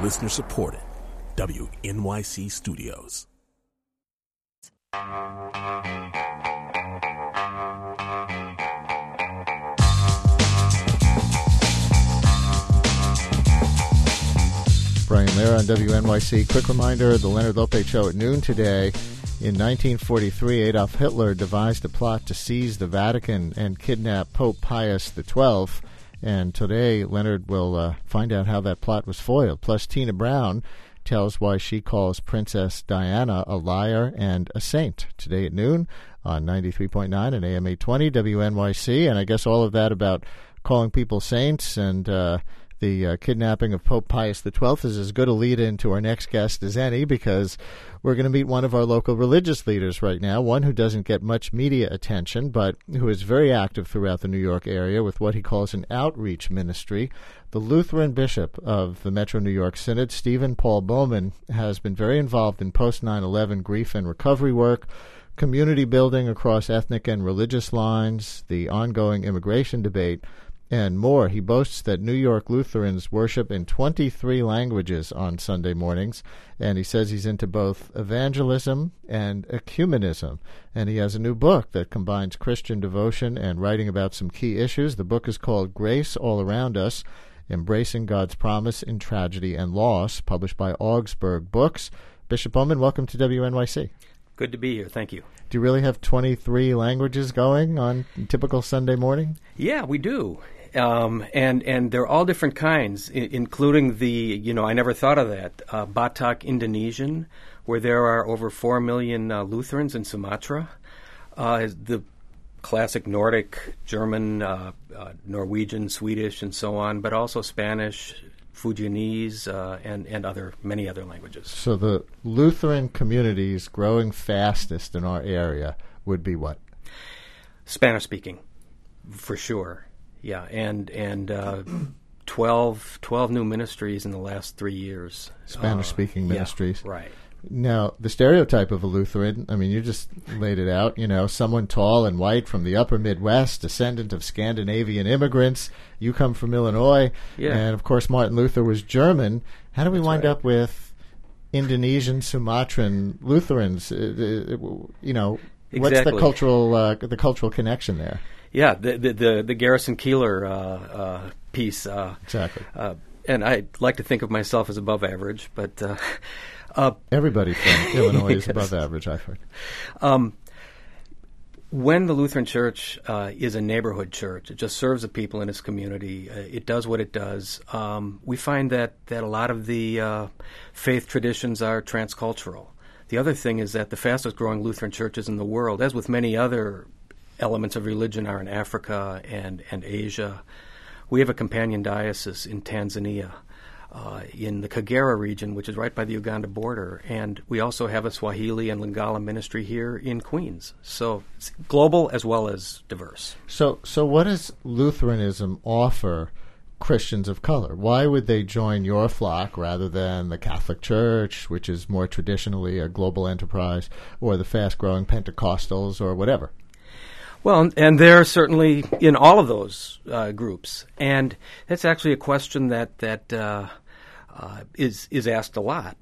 Listener supported. WNYC Studios. Brian Lehrer on WNYC. Quick reminder, the Leonard Lopate Show at noon today. In 1943, Adolf Hitler devised a plot to seize the Vatican and kidnap Pope Pius XII. And today, Leonard will find out how that plot was foiled. Plus, Tina Brown tells why she calls Princess Diana a liar and a saint. Today at noon on 93.9 and AM 820 WNYC. And I guess all of that about calling people saints and the kidnapping of Pope Pius XII is as good a lead-in to our next guest as any, because we're going to meet one of our local religious leaders right now, one who doesn't get much media attention, but who is very active throughout the New York area with what he calls an outreach ministry. The Lutheran Bishop of the Metro New York Synod, Stephen Paul Bowman, has been very involved in post-9/11 grief and recovery work, community building across ethnic and religious lines, the ongoing immigration debate, and more. He boasts that New York Lutherans worship in 23 languages on Sunday mornings, and he says he's into both evangelism and ecumenism. And he has a new book that combines Christian devotion and writing about some key issues. The book is called Grace All Around Us, Embracing God's Promise in Tragedy and Loss, published by Augsburg Books. Bishop Bowman, welcome to WNYC. Good to be here. Thank you. Do you really have 23 languages going on a typical Sunday morning? Yeah, we do. And they're all different kinds, including I never thought of that, Batak Indonesian, where there are over 4 million Lutherans in Sumatra, the classic Nordic, German, Norwegian, Swedish, and so on, but also Spanish, Fujianese, and many other languages. So the Lutheran communities growing fastest in our area would be what? Spanish-speaking, for sure. Yeah, and 12 new ministries in the last 3 years. Spanish-speaking ministries. Yeah, right. Now, the stereotype of a Lutheran, I mean, you just laid it out, someone tall and white from the upper Midwest, descendant of Scandinavian immigrants. You come from Illinois, and, of course, Martin Luther was German. How do we wind up with Indonesian, Sumatran Lutherans? What's the cultural connection there? Yeah, the Garrison Keillor piece. Exactly. And I like to think of myself as above average, but everybody from Illinois is above average, I've heard. When the Lutheran Church is a neighborhood church, it just serves the people in its community. It does what it does. We find that a lot of the faith traditions are transcultural. The other thing is that the fastest growing Lutheran churches in the world, as with many other elements of religion, are in Africa and Asia. We have a companion diocese in Tanzania, in the Kagera region, which is right by the Uganda border, and we also have a Swahili and Lingala ministry here in Queens. So it's global as well as diverse. So what does Lutheranism offer Christians of color? Why would they join your flock rather than the Catholic Church, which is more traditionally a global enterprise, or the fast-growing Pentecostals, or whatever? Well, and they're certainly in all of those groups, and that's actually a question that is asked a lot.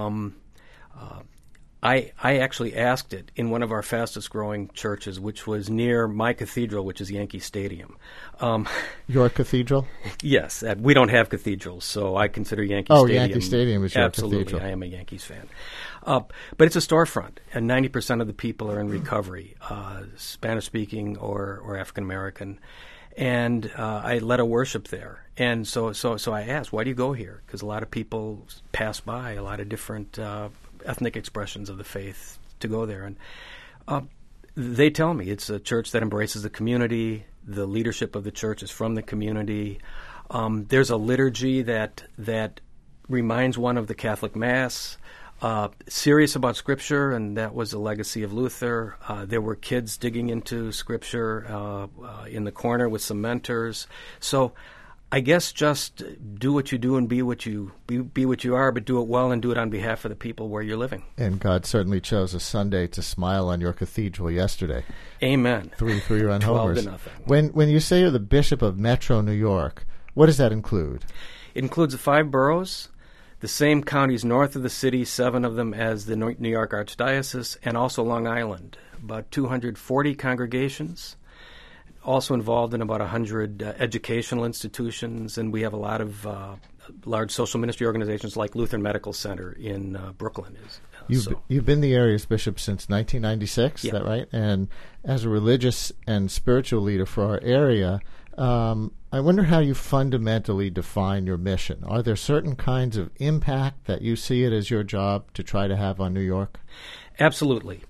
I actually asked it in one of our fastest-growing churches, which was near my cathedral, which is Yankee Stadium. Your cathedral? Yes. We don't have cathedral, so I consider Yankee Stadium. Oh, Yankee Stadium is your cathedral. Absolutely. I am a Yankees fan. But it's a storefront, and 90% of the people are in recovery, Spanish-speaking or African-American. And I led a worship there. And so I asked, why do you go here? Because a lot of people pass by, a lot of different ethnic expressions of the faith to go there. And they tell me it's a church that embraces the community. The leadership of the church is from the community. There's a liturgy that reminds one of the Catholic Mass. Serious about Scripture, and that was a legacy of Luther. There were kids digging into Scripture in the corner with some mentors. So I guess just do what you do and be what you are, but do it well and do it on behalf of the people where you're living. And God certainly chose a Sunday to smile on your cathedral yesterday. Amen. 3 run 12 homers. to nothing. When you say you're the Bishop of Metro New York, what does that include? It includes the 5 boroughs, the same counties north of the city, 7 of them as the New York Archdiocese, and also Long Island. About 240 congregations, also involved in about 100 educational institutions, and we have a lot of large social ministry organizations like Lutheran Medical Center in Brooklyn. You've been the area's bishop since 1996, yeah. Is that right? And as a religious and spiritual leader for our area, I wonder how you fundamentally define your mission. Are there certain kinds of impact that you see it as your job to try to have on New York? Absolutely.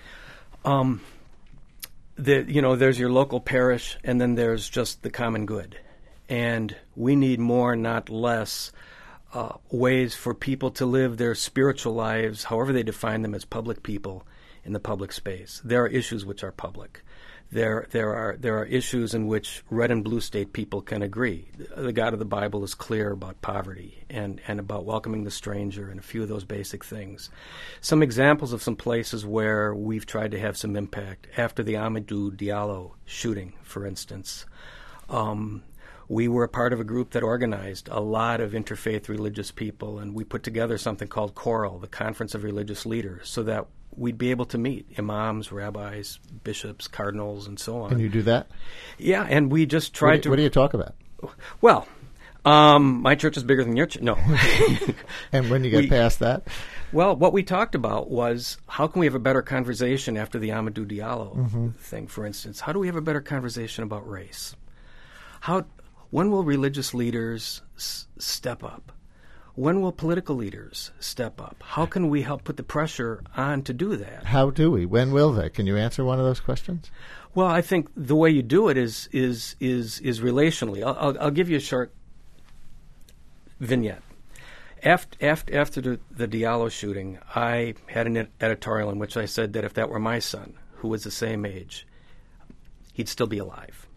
There's your local parish, and then there's just the common good. And we need more, not less, ways for people to live their spiritual lives, however they define them, as public people in the public space. There are issues which are public. There are issues in which red and blue state people can agree. The God of the Bible is clear about poverty and about welcoming the stranger and a few of those basic things. Some examples of some places where we've tried to have some impact. After the Amadou Diallo shooting, for instance, we were a part of a group that organized a lot of interfaith religious people, and we put together something called CORAL, the Conference of Religious Leaders, so that we'd be able to meet imams, rabbis, bishops, cardinals, and so on. Can you do that? Yeah, and we just tried to... What do you talk about? Well, my church is bigger than your church. No. And when you get past that? Well, what we talked about was how can we have a better conversation after the Amadou Diallo thing, for instance? How do we have a better conversation about race? When will religious leaders step up? When will political leaders step up? How can we help put the pressure on to do that? How do we? When will they? Can you answer one of those questions? Well, I think the way you do it is relationally. I'll give you a short vignette. After the Diallo shooting, I had an editorial in which I said that if that were my son, who was the same age, he'd still be alive.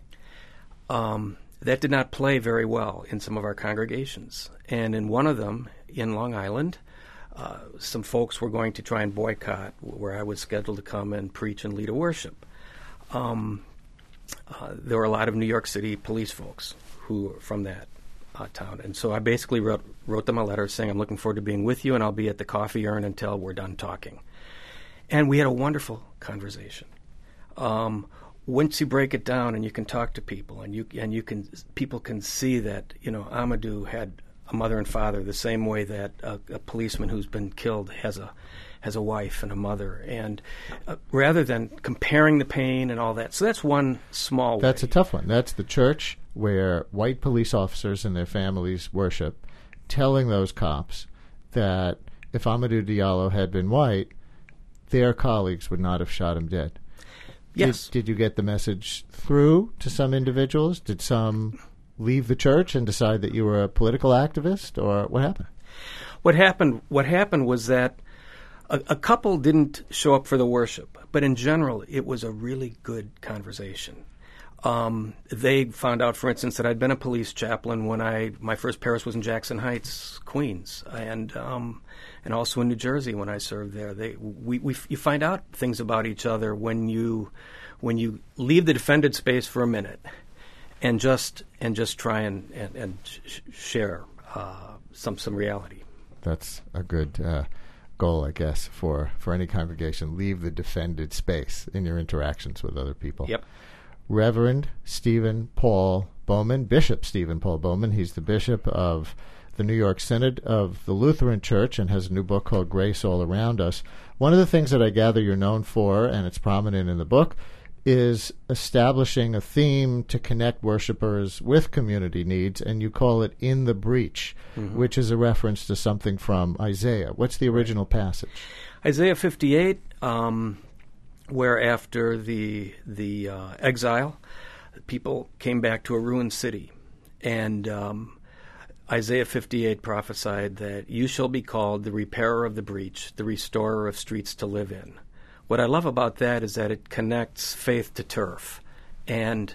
That did not play very well in some of our congregations. And in one of them, in Long Island, some folks were going to try and boycott where I was scheduled to come and preach and lead a worship. There were a lot of New York City police folks who were from that town. And so I basically wrote them a letter saying, I'm looking forward to being with you, and I'll be at the coffee urn until we're done talking. And we had a wonderful conversation. Once you break it down and you can talk to people and people can see that, Amadou had a mother and father the same way that a policeman who's been killed has a wife and a mother, and rather than comparing the pain and all that. So that's one small way. That's a tough one. That's the church where white police officers and their families worship, telling those cops that if Amadou Diallo had been white, their colleagues would not have shot him dead. Yes. Did you get the message through to some individuals? Did some leave the church and decide that you were a political activist, or what happened? What happened was that a couple didn't show up for the worship, but in general, it was a really good conversation. They found out, for instance, that I'd been a police chaplain when my first parish was in Jackson Heights, Queens, and also in New Jersey when I served there. You find out things about each other when you leave the defended space for a minute, and just try and share some reality. That's a good goal, I guess, for any congregation. Leave the defended space in your interactions with other people. Yep. Reverend Stephen Paul Bowman, Bishop Stephen Paul Bowman. He's the bishop of the New York Synod of the Lutheran Church and has a new book called Grace All Around Us. One of the things that I gather you're known for, and it's prominent in the book, is establishing a theme to connect worshipers with community needs, and you call it In the Breach, which is a reference to something from Isaiah. What's the original passage? Isaiah 58, where after the exile, people came back to a ruined city. And Isaiah 58 prophesied that you shall be called the repairer of the breach, the restorer of streets to live in. What I love about that is that it connects faith to turf, and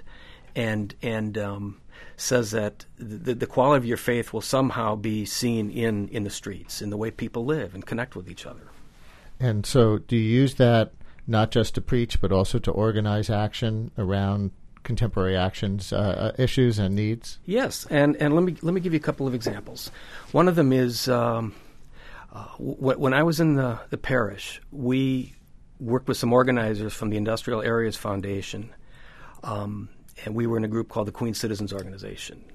says that the quality of your faith will somehow be seen in the streets, in the way people live and connect with each other. And so do you use that not just to preach, but also to organize action around contemporary actions, issues, and needs? Yes, and let me give you a couple of examples. One of them is when I was in the parish, we worked with some organizers from the Industrial Areas Foundation, and we were in a group called the Queen Citizens Organization.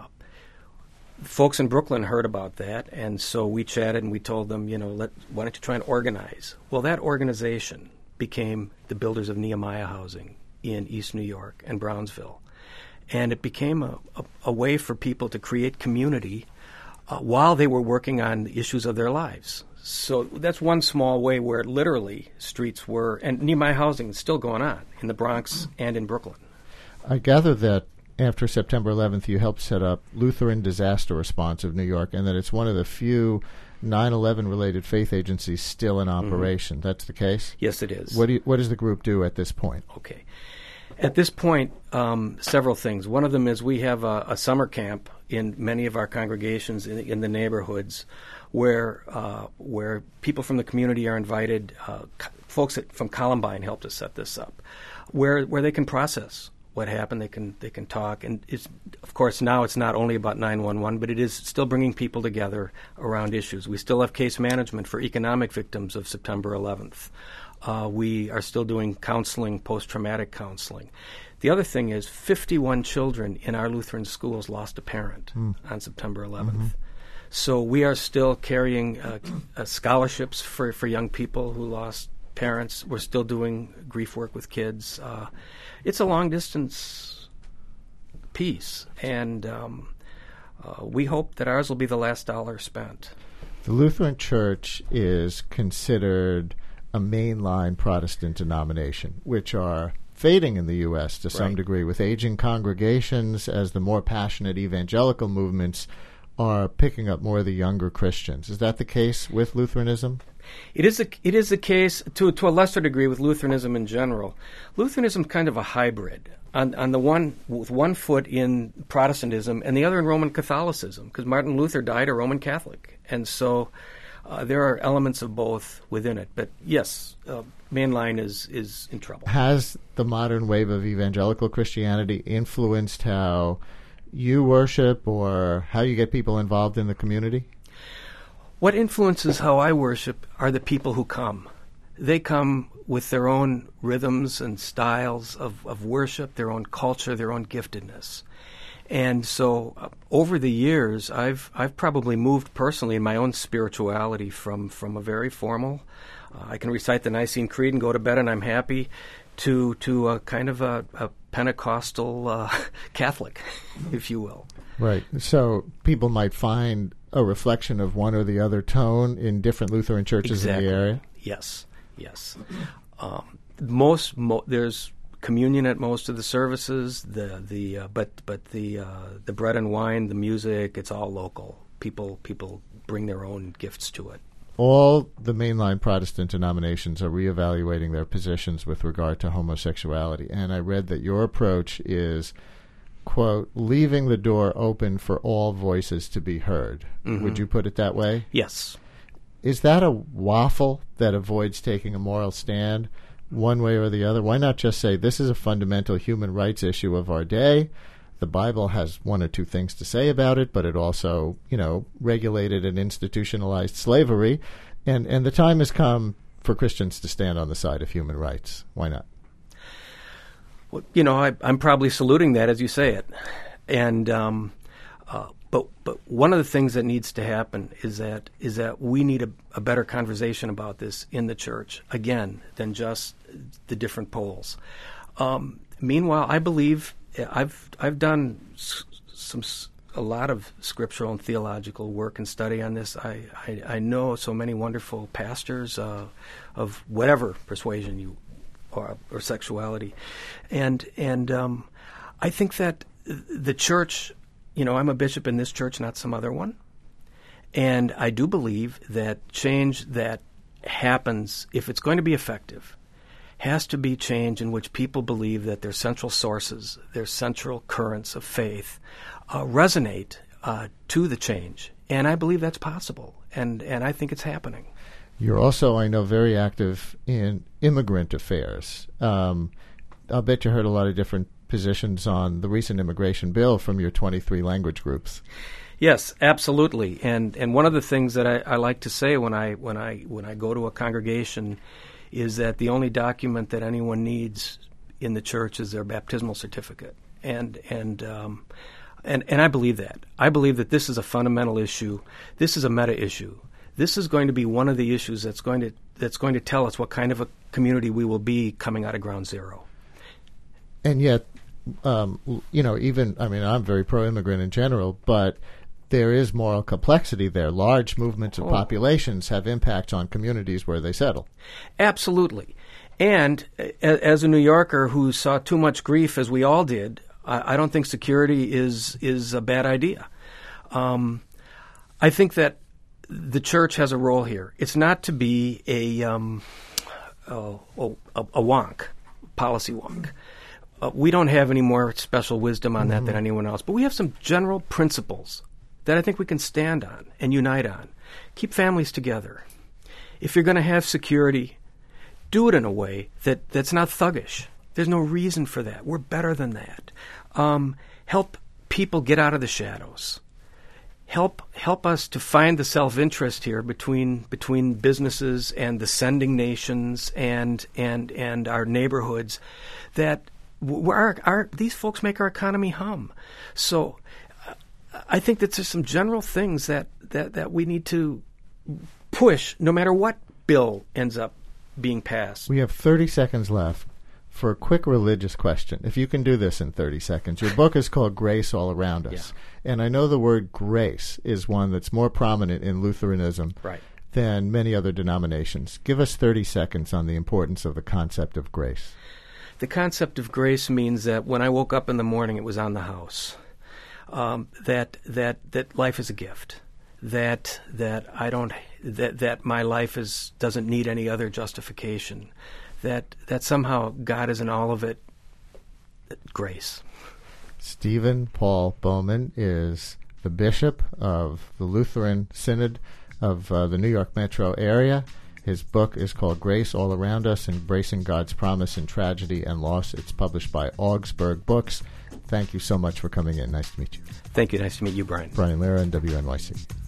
Folks in Brooklyn heard about that, and so we chatted and we told them, why don't you try and organize? Well, that organization became the Builders of Nehemiah Housing in East New York and Brownsville. And it became a way for people to create community while they were working on the issues of their lives. So that's one small way where literally streets were, and Nehemiah Housing is still going on in the Bronx and in Brooklyn. I gather that after September 11th, you helped set up Lutheran Disaster Response of New York, and that it's one of the few 9/11-related faith agencies still in operation. Mm-hmm. That's the case? Yes, it is. What does the group do at this point? Okay. At this point, several things. One of them is we have a summer camp in many of our congregations in the neighborhoods where people from the community are invited. Folks from Columbine helped us set this up, where they can process what happened. They can talk, and of course now it's not only about 911, but it is still bringing people together around issues. We still have case management for economic victims of September 11th. We are still doing counseling, post-traumatic counseling. The other thing is 51 children in our Lutheran schools lost a parent on September 11th. Mm-hmm. So we are still carrying scholarships for young people who lost parents. We're still doing grief work with kids. It's a long-distance piece, and we hope that ours will be the last dollar spent. The Lutheran Church is considered a mainline Protestant denomination, which are fading in the U.S. to some degree, with aging congregations as the more passionate evangelical movements are picking up more of the younger Christians. Is that the case with Lutheranism? It is the case to a lesser degree with Lutheranism in general. Lutheranism is kind of a hybrid. On the one, with one foot in Protestantism and the other in Roman Catholicism, because Martin Luther died a Roman Catholic, and so there are elements of both within it. But yes, mainline is in trouble. Has the modern wave of evangelical Christianity influenced how you worship or how you get people involved in the community? What influences how I worship are the people who come. They come with their own rhythms and styles of worship, their own culture, their own giftedness. And so over the years, I've probably moved personally in my own spirituality from a very formal, I can recite the Nicene Creed and go to bed and I'm happy, to a kind of a Pentecostal Catholic, if you will. Right. So people might find a reflection of one or the other tone in different Lutheran churches in the area? Yes. There's communion at most of the services. But the bread and wine, the music, it's all local. People bring their own gifts to it. All the mainline Protestant denominations are reevaluating their positions with regard to homosexuality, and I read that your approach is, quote, leaving the door open for all voices to be heard. Mm-hmm. Would you put it that way? Yes. Is that a waffle that avoids taking a moral stand one way or the other? Why not just say this is a fundamental human rights issue of our day? The Bible has one or two things to say about it, but it also, regulated and institutionalized slavery. And the time has come for Christians to stand on the side of human rights. Why not? Well, I'm probably saluting that as you say it. And but one of the things that needs to happen is that we need a better conversation about this in the church, again, than just the different poles. Meanwhile, I believe I've done a lot of scriptural and theological work and study on this. I know so many wonderful pastors of whatever persuasion you or sexuality, and I think that the church. I'm a bishop in this church, not some other one, and I do believe that change that happens, if it's going to be effective, has to be change in which people believe that their central sources, their central currents of faith, resonate to the change. And I believe that's possible, and I think it's happening. You're also, I know, very active in immigrant affairs. I'll bet you heard a lot of different positions on the recent immigration bill from your 23 language groups. Yes, absolutely. And one of the things that I like to say when I go to a congregation is that the only document that anyone needs in the church is their baptismal certificate. And I believe that. I believe that this is a fundamental issue. This is a meta issue. This is going to be one of the issues that's going to tell us what kind of a community we will be coming out of ground zero. And yet, I'm very pro-immigrant in general, but there is moral complexity there. Large movements of populations have impacts on communities where they settle. Absolutely. And as a New Yorker who saw too much grief, as we all did, I don't think security is a bad idea. I think that the church has a role here. It's not to be a wonk, policy wonk. We don't have any more special wisdom on that than anyone else, but we have some general principles that I think we can stand on and unite on. Keep families together. If you're going to have security, do it in a way that's not thuggish. There's no reason for that. We're better than that. Help people get out of the shadows. Help us to find the self-interest here between businesses and the sending nations and our neighborhoods that these folks make our economy hum. So I think that there's some general things that we need to push no matter what bill ends up being passed. We have 30 seconds left for a quick religious question. If you can do this in 30 seconds. Your book is called Grace All Around Us. Yeah. And I know the word grace is one that's more prominent in Lutheranism than many other denominations. Give us 30 seconds on the importance of the concept of grace. The concept of grace means that when I woke up in the morning, it was on the house. That life is a gift. That my life doesn't need any other justification. That somehow God is in all of it. Grace. Stephen Paul Bowman is the bishop of the Lutheran Synod of the New York metro area. His book is called Grace All Around Us, Embracing God's Promise in Tragedy and Loss. It's published by Augsburg Books. Thank you so much for coming in. Nice to meet you. Thank you. Nice to meet you, Brian. Brian Lehrer, WNYC.